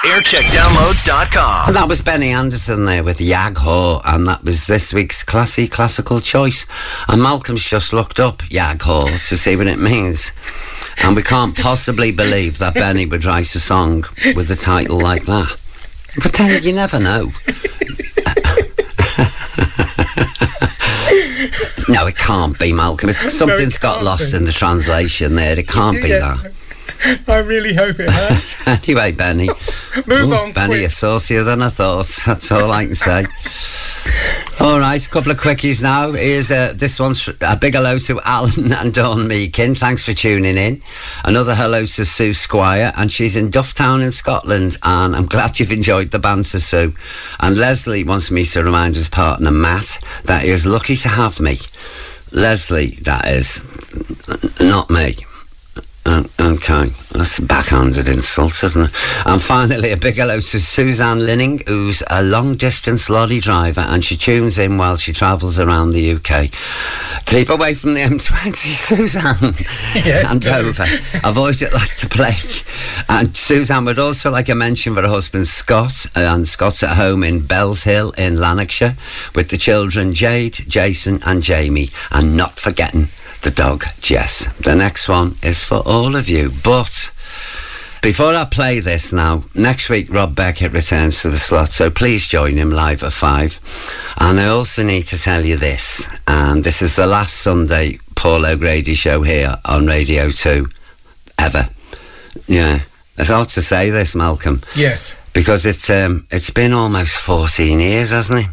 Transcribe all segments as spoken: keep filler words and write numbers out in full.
aircheck downloads dot com. And that was Benny Anderson there with Yag Ho, and that was this week's Classy Classical Choice. And Malcolm's just looked up Yag Ho to see what it means. And we can't possibly believe that Benny would write a song with a title like that. But then you never know. No, it can't be, Malcolm. It's, something's no, got lost be. in the translation there. It can't be yes. that. I really hope it has. Anyway, Benny. Move Ooh, on, Benny, quick. you're saucier than I thought. That's all I can say. All right, a couple of quickies now. Here's uh, this one's a big hello to Alan and Dawn Meakin. Thanks for tuning in. Another hello to Sue Squire, and she's in Dufftown in Scotland, and I'm glad you've enjoyed the banter, Sue. And Leslie wants me to remind his partner, Matt, that he is lucky to have me. Leslie, that is, not me. Uh, okay, that's a backhanded insult, isn't it? And finally, a big hello to Suzanne Linning, who's a long-distance lorry driver, and she tunes in while she travels around the U K. Keep away from the M twenty, Suzanne. Yes, and no. over. Avoid it like the plague. And Suzanne would also like a mention for her husband, Scott, and Scott's at home in Bells Hill in Lanarkshire, with the children Jade, Jason and Jamie, and not forgetting the dog, Jess. The next one is for all of you. But before I play this now, next week Rob Beckett returns to the slot, so please join him live at five. And I also need to tell you this, and this is the last Sunday Paul O'Grady show here on Radio two ever. Yeah, it's hard to say this, Malcolm. Yes. Because it's um, it's been almost fourteen years, hasn't it?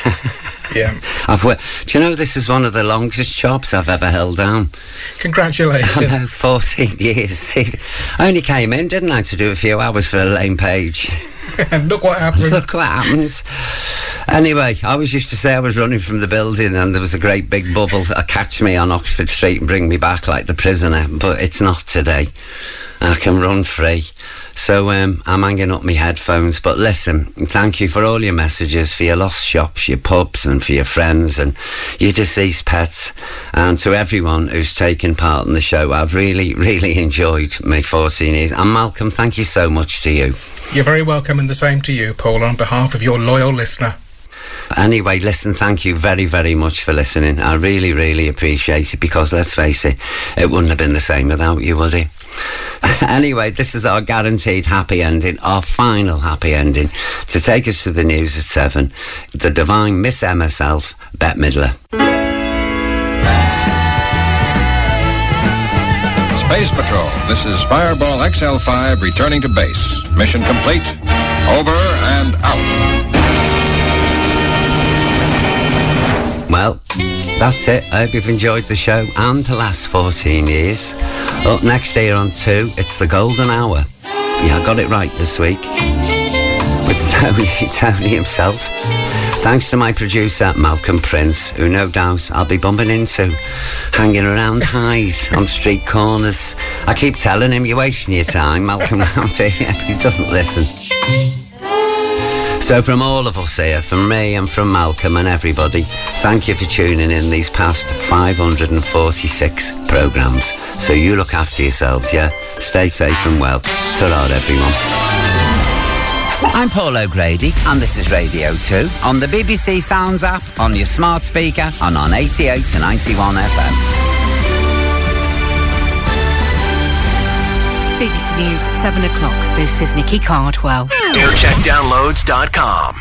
Yeah. I've worked, do you know this is one of the longest jobs I've ever held down? Congratulations. I know, fourteen years. I only came in, didn't I, to do a few hours for Elaine Page. And look what happened. Look what happens. Anyway, I always used to say I was running from the building and there was a great big bubble that catch me on Oxford Street and bring me back like the prisoner, but it's not today. I can run free. So um, I'm hanging up my headphones. But listen, thank you for all your messages, for your lost shops, your pubs, and for your friends and your deceased pets, and to everyone who's taken part in the show. I've really, really enjoyed my fourteen years. And Malcolm, thank you so much to you. You're very welcome, and the same to you, Paul, on behalf of your loyal listener. Anyway, listen, thank you very, very much for listening. I really, really appreciate it, because let's face it, it wouldn't have been the same without you, would it? Anyway, this is our guaranteed happy ending, our final happy ending. To take us to the news at seven, the divine Miss M herself, Bette Midler. Space Patrol, this is Fireball X L five returning to base. Mission complete. Over and out. Well, that's it. I hope you've enjoyed the show and the last fourteen years. Up next here on two, it's the Golden Hour. Yeah, I got it right this week. With Tony, Tony himself. Thanks to my producer, Malcolm Prince, who no doubt I'll be bumping into, hanging around Hyde on street corners. I keep telling him, you're wasting your time, Malcolm around here. He doesn't listen. So from all of us here, from me and from Malcolm and everybody, thank you for tuning in these past five hundred forty-six programmes. So you look after yourselves, yeah? Stay safe and well. Ta-ra, everyone. I'm Paul O'Grady, and this is Radio two on the B B C Sounds app, on your smart speaker, and on eighty-eight to ninety-one F M. B B C News, seven o'clock. This is Nikki Cardwell. aircheck downloads dot com.